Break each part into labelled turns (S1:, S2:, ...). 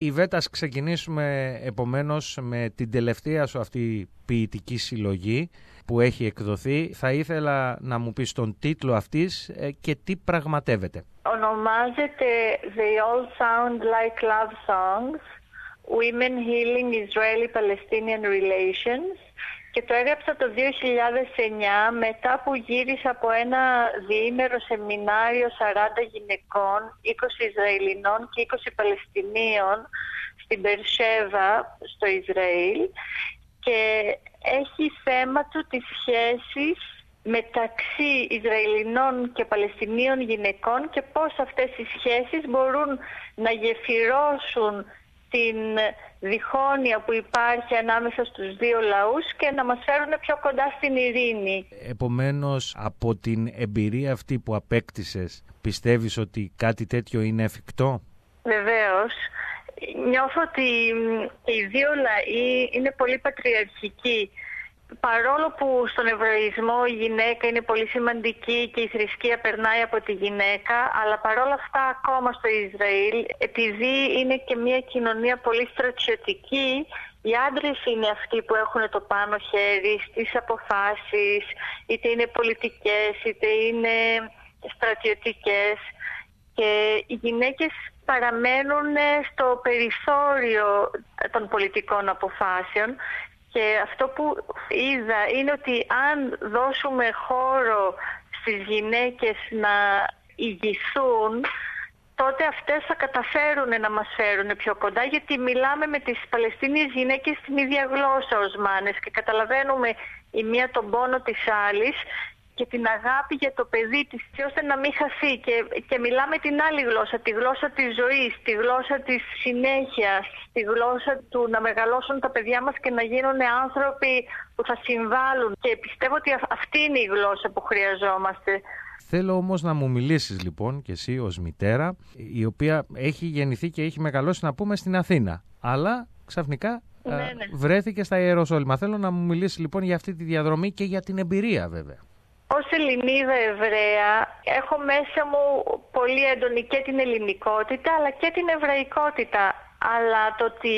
S1: Ιβέτα, ας ξεκινήσουμε επομένως με την τελευταία σου αυτή ποιητική συλλογή που έχει εκδοθεί. Θα ήθελα να μου πεις τον τίτλο αυτής και τι πραγματεύεται.
S2: Ονομάζεται They All Sound Like Love Songs, Women Healing Israeli-Palestinian Relations, και το έγραψα το 2009 μετά που γύρισα από ένα διήμερο σεμινάριο 40 γυναικών, 20 Ισραηλινών και 20 Παλαιστινίων στην Μπερσέβα στο Ισραήλ, και έχει θέμα του τις σχέσεις μεταξύ Ισραηλινών και Παλαιστινίων γυναικών και πώς αυτές οι σχέσεις μπορούν να γεφυρώσουν την διχόνοια που υπάρχει ανάμεσα στους δύο λαούς και να μας φέρουν πιο κοντά στην ειρήνη.
S1: Επομένως, από την εμπειρία αυτή που απέκτησες, πιστεύεις ότι κάτι τέτοιο είναι εφικτό?
S2: Βεβαίως. Νιώθω ότι οι δύο λαοί είναι πολύ πατριαρχικοί. Παρόλο που στον Εβραϊσμό η γυναίκα είναι πολύ σημαντική και η θρησκεία περνάει από τη γυναίκα, αλλά παρόλα αυτά ακόμα στο Ισραήλ, επειδή είναι και μια κοινωνία πολύ στρατιωτική, οι άντρες είναι αυτοί που έχουν το πάνω χέρι στις αποφάσεις, είτε είναι πολιτικές είτε είναι στρατιωτικές, και οι γυναίκες παραμένουν στο περιθώριο των πολιτικών αποφάσεων. Και αυτό που είδα είναι ότι αν δώσουμε χώρο στις γυναίκες να ηγηθούν, τότε αυτές θα καταφέρουν να μας φέρουν πιο κοντά, γιατί μιλάμε με τις Παλαιστίνιες γυναίκες την ίδια γλώσσα ως μάνες και καταλαβαίνουμε η μία τον πόνο της άλλης και την αγάπη για το παιδί της, ώστε να μην χαθεί, και μιλάμε την άλλη γλώσσα, τη γλώσσα της ζωής, τη γλώσσα της συνέχειας, τη γλώσσα του να μεγαλώσουν τα παιδιά μας και να γίνουν άνθρωποι που θα συμβάλλουν, και πιστεύω ότι αυτή είναι η γλώσσα που χρειαζόμαστε.
S1: Θέλω όμως να μου μιλήσεις λοιπόν και εσύ ως μητέρα, η οποία έχει γεννηθεί και έχει μεγαλώσει, να πούμε, στην Αθήνα, αλλά ξαφνικά βρέθηκε στα Ιεροσόλυμα. Θέλω να μου μιλήσεις λοιπόν για αυτή τη διαδρομή και για την εμπειρία, βέβαια.
S2: Ως Ελληνίδα Εβραία έχω μέσα μου πολύ έντονη και την ελληνικότητα αλλά και την εβραϊκότητα. Αλλά το ότι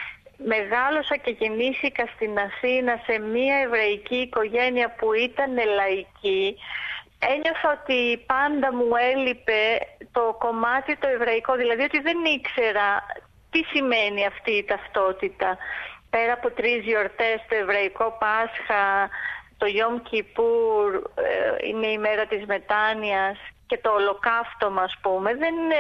S2: μεγάλωσα και γεννήθηκα στην Αθήνα σε μια εβραϊκή οικογένεια που ήταν λαϊκή, ένιωθα ότι πάντα μου έλειπε το κομμάτι το εβραϊκό, δηλαδή ότι δεν ήξερα τι σημαίνει αυτή η ταυτότητα. Πέρα από 3 γιορτές, το εβραϊκό Πάσχα, το Γιόμ Κιπούρ, είναι η μέρα της μετάνοιας, και το ολοκαύτωμα, ας πούμε,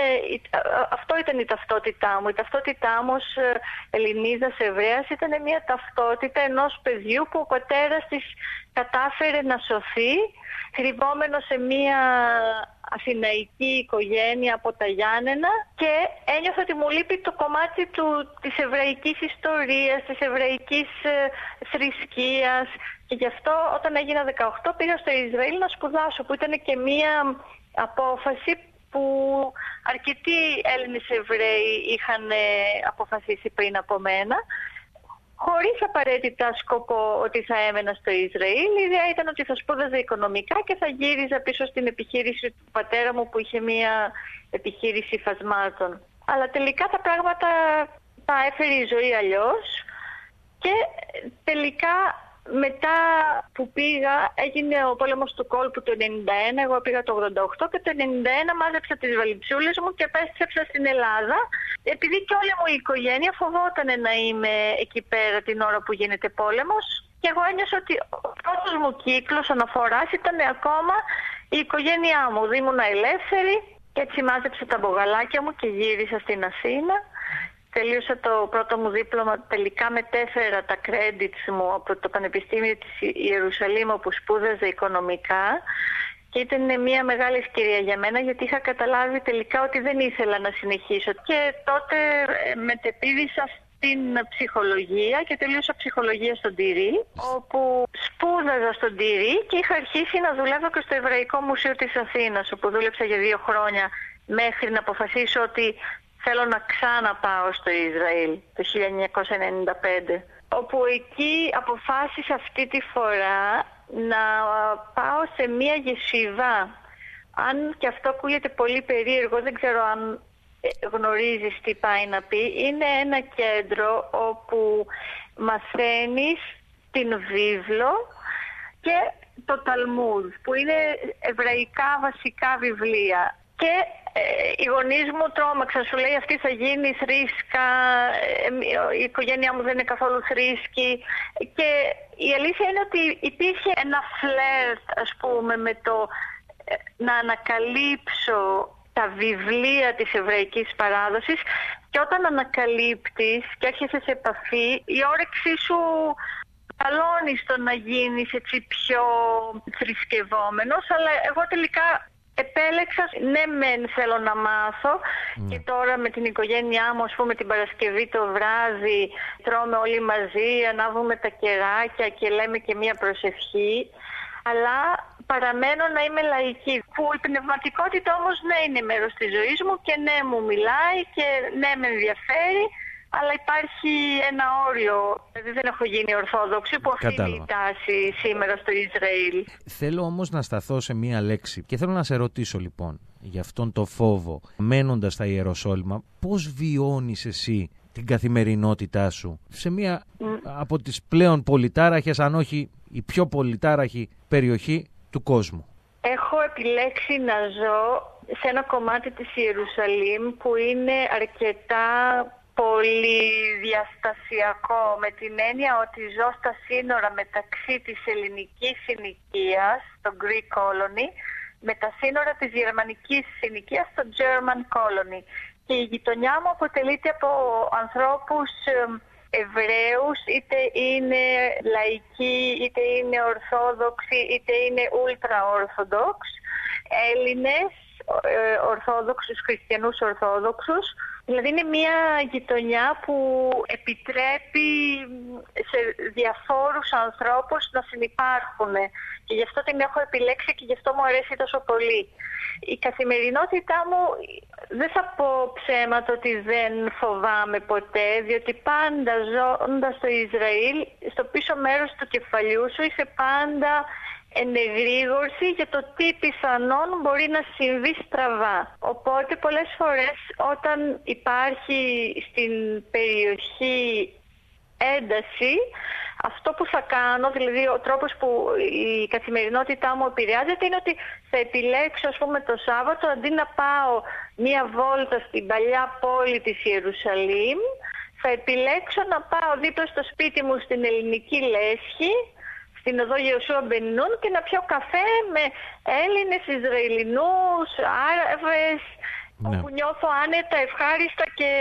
S2: αυτό ήταν η ταυτότητά μου. Η ταυτότητά μου ως Ελληνίδας Εβραίας ήταν μια ταυτότητα ενός παιδιού που ο πατέρας της κατάφερε να σωθεί, κρυβόμενο σε μια αθηναϊκή οικογένεια από τα Γιάννενα, και ένιωθα ότι μου λείπει το κομμάτι της εβραϊκής ιστορίας, της εβραϊκής θρησκείας, και γι' αυτό όταν έγινα 18 πήγα στο Ισραήλ να σπουδάσω, που ήταν και μια απόφαση που αρκετοί Έλληνες Εβραίοι είχαν αποφασίσει πριν από μένα, χωρίς απαραίτητα σκοπό ότι θα έμενα στο Ισραήλ. Η ιδέα ήταν ότι θα σπούδαζα οικονομικά και θα γύριζα πίσω στην επιχείρηση του πατέρα μου, που είχε μια επιχείρηση υφασμάτων. Αλλά τελικά τα πράγματα τα έφερε η ζωή αλλιώς, και τελικά μετά που πήγα έγινε ο πόλεμος του κόλπου το 91, εγώ πήγα το 88, και το 91 μάζεψα τις βαλιτσούλες μου και επέστρεψα στην Ελλάδα, επειδή και όλη μου η οικογένεια φοβόταν να είμαι εκεί πέρα την ώρα που γίνεται πόλεμος, και εγώ ένιωσα ότι ο πρώτος μου κύκλος αναφοράς ήταν ακόμα η οικογένειά μου. Ήμουν ελεύθερη και έτσι μάζεψα τα μπογαλάκια μου και γύρισα στην Αθήνα. Τελείωσα το πρώτο μου δίπλωμα, τελικά μετέφερα τα credits μου από το Πανεπιστήμιο της Ιερουσαλήμ, όπου σπούδαζα οικονομικά, και ήταν μια μεγάλη ευκαιρία για μένα, γιατί είχα καταλάβει τελικά ότι δεν ήθελα να συνεχίσω, και τότε μετεπήδησα στην ψυχολογία και τελείωσα ψυχολογία στον Τυρί, όπου σπούδαζα στον Τυρί και είχα αρχίσει να δουλεύω και στο Εβραϊκό Μουσείο της Αθήνας, όπου δούλεψα για 2 χρόνια μέχρι να αποφασίσω ότι θέλω να ξαναπάω στο Ισραήλ το 1995, όπου εκεί αποφάσισα αυτή τη φορά να πάω σε μία γεσιβά. Αν και αυτό ακούγεται πολύ περίεργο, δεν ξέρω αν γνωρίζεις τι πάει να πει. Είναι ένα κέντρο όπου μαθαίνεις την βίβλο και το Ταλμούδ, που είναι εβραϊκά βασικά βιβλία. Και οι γονείς μου τρόμαξαν, σου λέει αυτή θα γίνει θρήσκα, η οικογένειά μου δεν είναι καθόλου θρήσκη. Και η αλήθεια είναι ότι υπήρχε ένα φλερτ, ας πούμε, με το να ανακαλύψω τα βιβλία της εβραϊκής παράδοσης, και όταν ανακαλύπτεις και έρχεσαι σε επαφή, η όρεξή σου καλώνει στο να γίνεις έτσι πιο θρησκευόμενος, αλλά εγώ τελικά επέλεξα, ναι μεν θέλω να μάθω, και τώρα με την οικογένειά μου, ας πούμε, την Παρασκευή το βράδυ τρώμε όλοι μαζί, ανάβουμε τα κεράκια και λέμε και μία προσευχή, αλλά παραμένω να είμαι λαϊκή, που η πνευματικότητα όμως ναι είναι μέρος της ζωής μου και ναι μου μιλάει και ναι με ενδιαφέρει, αλλά υπάρχει ένα όριο. Δηλαδή δεν έχω γίνει Ορθόδοξη, που αυτή είναι η τάση σήμερα στο Ισραήλ.
S1: Θέλω όμως να σταθώ σε μία λέξη και θέλω να σε ρωτήσω λοιπόν για αυτόν το φόβο. Μένοντας στα Ιεροσόλυμα, πώς βιώνεις εσύ την καθημερινότητά σου σε μία από τις πλέον πολυτάραχες, αν όχι η πιο πολυτάραχη περιοχή του κόσμου?
S2: Έχω επιλέξει να ζω σε ένα κομμάτι της Ιερουσαλήμ που είναι αρκετά πολυδιαστασιακό, με την έννοια ότι ζω στα σύνορα μεταξύ της ελληνικής συνοικίας, το Greek Colony, με τα σύνορα της γερμανικής συνοικίας, το German Colony. Και η γειτονιά μου αποτελείται από ανθρώπους Εβραίους, είτε είναι λαϊκοί, είτε είναι Ορθόδοξοι, είτε είναι Ultra-Orthodox, Έλληνες Ορθόδοξους, Χριστιανούς Ορθόδοξους. Δηλαδή είναι μια γειτονιά που επιτρέπει σε διαφόρους ανθρώπους να συνυπάρχουν, και γι' αυτό την έχω επιλέξει και γι' αυτό μου αρέσει τόσο πολύ. Η καθημερινότητά μου, δεν θα πω ψέματα ότι δεν φοβάμαι ποτέ, διότι πάντα ζώντας στο Ισραήλ, στο πίσω μέρος του κεφαλιού σου είσαι πάντα ενεγρήγορση για το τι πιθανόν μπορεί να συμβεί στραβά. Οπότε πολλές φορές όταν υπάρχει στην περιοχή ένταση, αυτό που θα κάνω, δηλαδή ο τρόπος που η καθημερινότητά μου επηρεάζεται, είναι ότι θα επιλέξω, ας πούμε, το Σάββατο, αντί να πάω μία βόλτα στην παλιά πόλη της Ιερουσαλήμ, θα επιλέξω να πάω δίπλα στο σπίτι μου στην ελληνική λέσχη, στην οδό Ιωσούα Μπεν Νούν, και να πιω καφέ με Έλληνες, Ισραηλινούς, Άραβες, όπου νιώθω άνετα, ευχάριστα και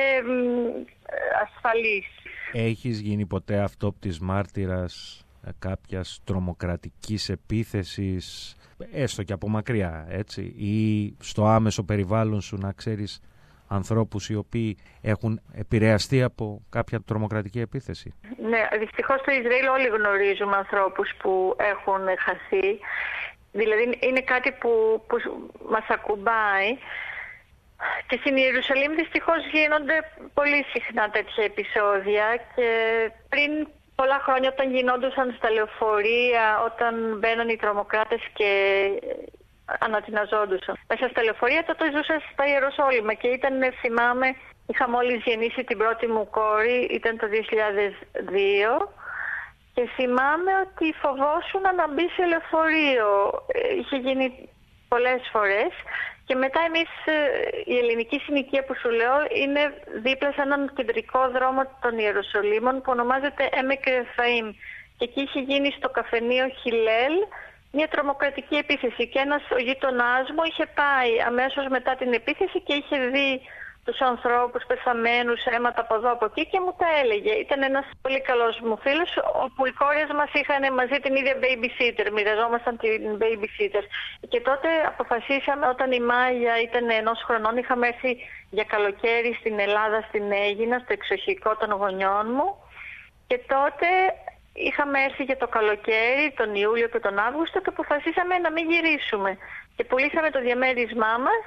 S2: ασφαλής.
S1: Έχεις γίνει ποτέ αυτόπτης μάρτυρας κάποιας τρομοκρατικής επίθεσης, έστω και από μακριά, έτσι, ή στο άμεσο περιβάλλον σου να ξέρεις ανθρώπους οι οποίοι έχουν επηρεαστεί από κάποια τρομοκρατική επίθεση?
S2: Ναι, δυστυχώς στο Ισραήλ όλοι γνωρίζουμε ανθρώπους που έχουν χαθεί. Δηλαδή είναι κάτι που μας ακουμπάει. Και στην Ιερουσαλήμ δυστυχώς γίνονται πολύ συχνά τέτοια επεισόδια, και πριν πολλά χρόνια, όταν γινόντουσαν στα λεωφορεία, όταν μπαίνουν οι τρομοκράτες και ανατιναζόντουσαν μέσα στα λεωφορεία, τότε ζούσα στα Ιεροσόλυμα και θυμάμαι, είχα μόλις γεννήσει την πρώτη μου κόρη, ήταν το 2002, και θυμάμαι ότι φοβόσουν να μπει σε λεωφορείο. Είχε γίνει πολλές φορές. Και μετά εμείς, η ελληνική συνοικία που σου λέω, είναι δίπλα σε έναν κεντρικό δρόμο των Ιεροσολύμων που ονομάζεται Έμεκ Ρεφαΐμ. Και εκεί είχε γίνει στο καφενείο Χιλέλ μια τρομοκρατική επίθεση. Και ο γείτονάς μου είχε πάει αμέσως μετά την επίθεση και είχε δει τους ανθρώπους πεθαμένους, αίματα από εδώ από εκεί, και μου τα έλεγε. Ήταν ένας πολύ καλός μου φίλος, όπου οι κόρες μας είχαν μαζί την ίδια babysitter, μοιραζόμασταν την babysitter. Και τότε αποφασίσαμε, όταν η Μάγια ήταν 1 χρονών, είχαμε έρθει για καλοκαίρι στην Ελλάδα, στην Αίγινα, στο εξοχικό των γονιών μου, και τότε είχαμε έρθει για το καλοκαίρι, τον Ιούλιο και τον Αύγουστο, και αποφασίσαμε να μην γυρίσουμε. Και πουλήσαμε το διαμέρισμά μας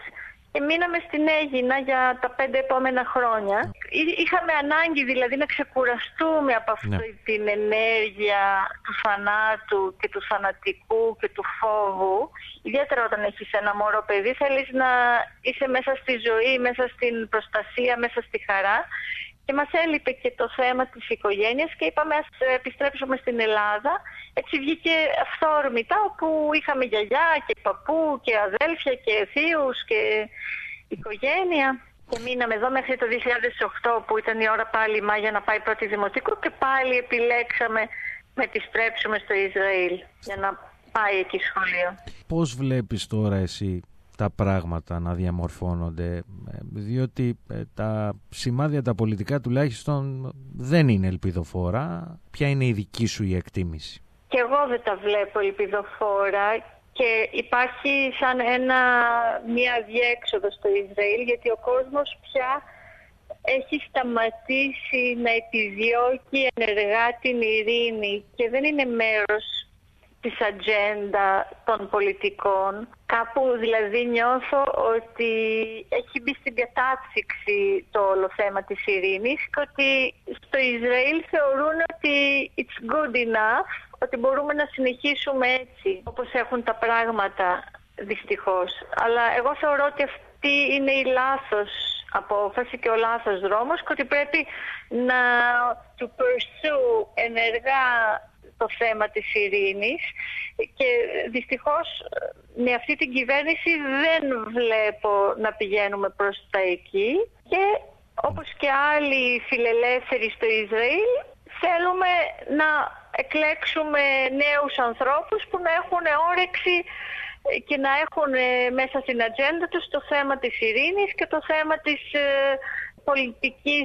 S2: και μείναμε στην Αίγινα για τα 5 επόμενα χρόνια. Είχαμε ανάγκη δηλαδή να ξεκουραστούμε από αυτή την ενέργεια του θανάτου και του θανατικού και του φόβου. Ιδιαίτερα όταν έχεις ένα μωρό παιδί, θέλεις να είσαι μέσα στη ζωή, μέσα στην προστασία, μέσα στη χαρά. Και μας έλειπε και το θέμα της οικογένειας και είπαμε ας επιστρέψουμε στην Ελλάδα. Έτσι βγήκε αυθόρμητα, όπου είχαμε γιαγιά και παππού και αδέλφια και θείους και οικογένεια. Και μείναμε εδώ μέχρι το 2008 που ήταν η ώρα πάλι η Μάγια να πάει πρώτη δημοτικού και πάλι επιλέξαμε να επιστρέψουμε στο Ισραήλ για να πάει εκεί σχολείο.
S1: Πώς βλέπεις τώρα εσύ τα πράγματα να διαμορφώνονται, διότι τα σημάδια τα πολιτικά τουλάχιστον δεν είναι ελπιδοφόρα. Ποια είναι η δική σου η εκτίμηση?
S2: Και εγώ δεν τα βλέπω ελπιδοφόρα και υπάρχει σαν μια διέξοδο στο Ισραήλ, γιατί ο κόσμος πια έχει σταματήσει να επιδιώκει ενεργά την ειρήνη και δεν είναι μέρος της ατζέντα των πολιτικών. Κάπου δηλαδή νιώθω ότι έχει μπει στην κατάψυξη το όλο θέμα της ειρήνης και ότι στο Ισραήλ θεωρούν ότι it's good enough, ότι μπορούμε να συνεχίσουμε έτσι όπως έχουν τα πράγματα δυστυχώς. Αλλά εγώ θεωρώ ότι αυτή είναι η λάθος απόφαση και ο λάθος δρόμος και ότι πρέπει να to pursue ενεργά το θέμα της ειρήνης και δυστυχώς με αυτή την κυβέρνηση δεν βλέπω να πηγαίνουμε προς τα εκεί και όπως και άλλοι φιλελεύθεροι στο Ισραήλ θέλουμε να εκλέξουμε νέους ανθρώπους που να έχουν όρεξη και να έχουν μέσα στην ατζέντα τους το θέμα της ειρήνης και το θέμα της πολιτικής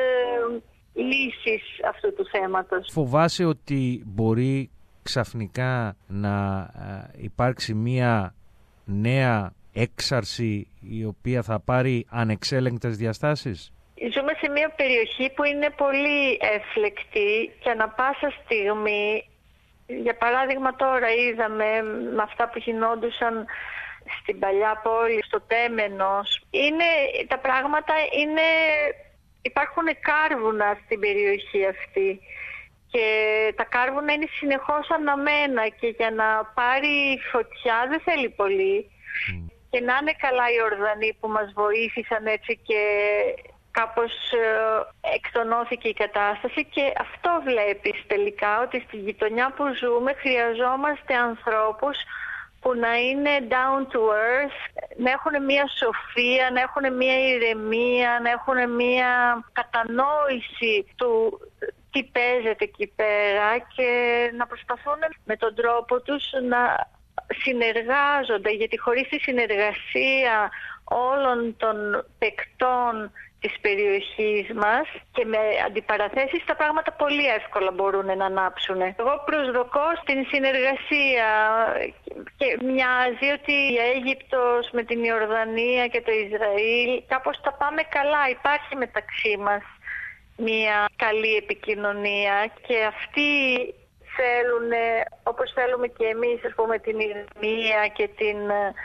S2: λύσης αυτού του θέματος.
S1: Φοβάσαι ότι μπορεί ξαφνικά να υπάρξει μία νέα έξαρση η οποία θα πάρει ανεξέλεγκτες διαστάσεις?
S2: Ζούμε σε μια περιοχή που είναι πολύ έφλεκτη και ανα πάσα στιγμή, για παράδειγμα τώρα είδαμε με αυτά που γινόντουσαν στην παλιά πόλη, στο Τέμενος, τα πράγματα υπάρχουν κάρβουνα στην περιοχή αυτή και τα κάρβουνα είναι συνεχώς αναμένα και για να πάρει φωτιά δεν θέλει πολύ. Και να είναι καλά οι Ορδανοί που μας βοήθησαν έτσι και κάπως εκτονώθηκε η κατάσταση και αυτό βλέπεις τελικά, ότι στη γειτονιά που ζούμε χρειαζόμαστε ανθρώπους που να είναι down to earth, να έχουν μια σοφία, να έχουν μια ηρεμία, να έχουν μια κατανόηση του τι παίζεται εκεί πέρα και να προσπαθούν με τον τρόπο τους να συνεργάζονται, γιατί χωρίς τη συνεργασία όλων των παικτών της περιοχής μας και με αντιπαραθέσεις τα πράγματα πολύ εύκολα μπορούν να ανάψουν. Εγώ προσδοκώ στην συνεργασία και μοιάζει ότι η Αίγυπτος με την Ιορδανία και το Ισραήλ κάπως τα πάμε καλά. Υπάρχει μεταξύ μας μια καλή επικοινωνία και αυτοί θέλουν, όπως θέλουμε και εμείς, ας πούμε, την ηρεμία και την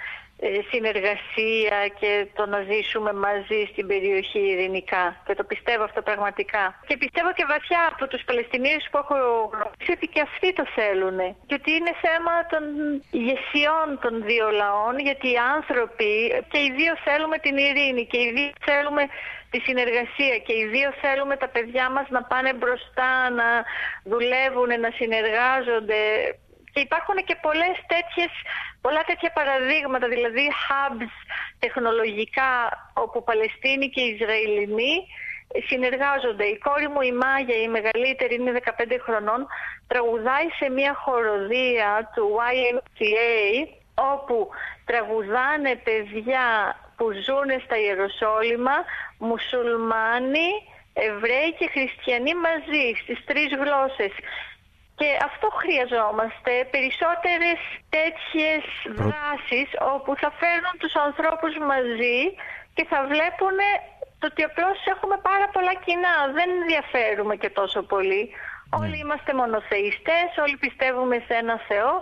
S2: συνεργασία και το να ζήσουμε μαζί στην περιοχή ειρηνικά. Και το πιστεύω αυτό πραγματικά. Και πιστεύω και βαθιά από τους Παλαιστινίους που έχω γνωρίσει ότι και αυτοί το θέλουν. Και ότι είναι θέμα των ηγεσιών των δύο λαών, γιατί οι άνθρωποι και οι δύο θέλουμε την ειρήνη και οι δύο θέλουμε τη συνεργασία και οι δύο θέλουμε τα παιδιά μας να πάνε μπροστά, να δουλεύουν, να συνεργάζονται. Και υπάρχουν και πολλά τέτοια παραδείγματα, δηλαδή hubs τεχνολογικά όπου Παλαιστίνοι και Ισραηλινοί συνεργάζονται. Η κόρη μου η Μάγια, η μεγαλύτερη, είναι 15 χρονών, τραγουδάει σε μια χοροδία του YMCA όπου τραγουδάνε παιδιά που ζουν στα Ιεροσόλυμα, μουσουλμάνοι, Εβραίοι και Χριστιανοί μαζί στις 3 γλώσσες. Και αυτό χρειαζόμαστε, περισσότερες τέτοιες δράσεις όπου θα φέρνουν τους ανθρώπους μαζί και θα βλέπουν ότι απλώς έχουμε πάρα πολλά κοινά, δεν διαφέρουμε και τόσο πολύ. Όλοι είμαστε μονοθεϊστές, όλοι πιστεύουμε σε ένα Θεό,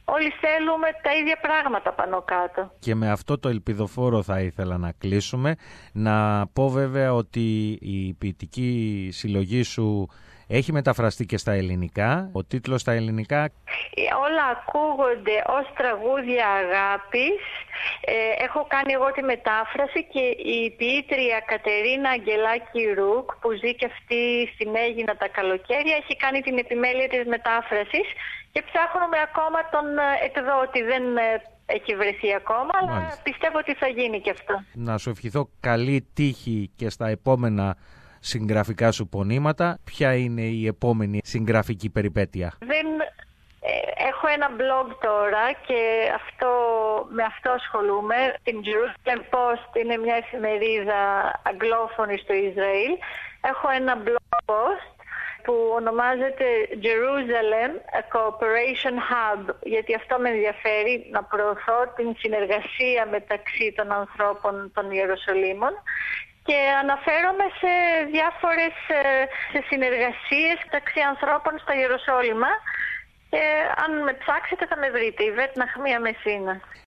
S2: όλοι θέλουμε τα ίδια πράγματα πάνω κάτω.
S1: Και με αυτό το ελπιδοφόρο θα ήθελα να κλείσουμε. Να πω βέβαια ότι η ποιητική συλλογή σου έχει μεταφραστεί και στα ελληνικά. Ο τίτλος στα ελληνικά...
S2: Όλα ακούγονται ως τραγούδια αγάπης. Έχω κάνει εγώ τη μετάφραση και η ποιήτρια Κατερίνα Αγγελάκη Ρουκ, που ζει και αυτή στην Αίγινα τα καλοκαίρια, έχει κάνει την επιμέλεια της μετάφρασης και ψάχνουμε ακόμα τον εκδότη. Δεν έχει βρεθεί ακόμα, αλλά πιστεύω ότι θα γίνει και αυτό. Να
S1: σου ευχηθώ καλή τύχη και στα επόμενα συγγραφικά σου πονήματα. Ποια είναι η επόμενη συγγραφική περιπέτεια?
S2: Έχω ένα blog τώρα και με αυτό ασχολούμαι. Την Jerusalem Post είναι μια εφημερίδα αγγλόφωνη στο Ισραήλ. Έχω ένα blog post που ονομάζεται Jerusalem A Cooperation Hub, γιατί αυτό με ενδιαφέρει, να προωθώ την συνεργασία μεταξύ των ανθρώπων των Ιεροσολύμων. Και αναφέρομαι σε διάφορες συνεργασίες μεταξύ ανθρώπων στα Ιεροσόλυμα. Και αν με ψάξετε θα με βρείτε. Ιβέτ Ναχμία Μεσίνα.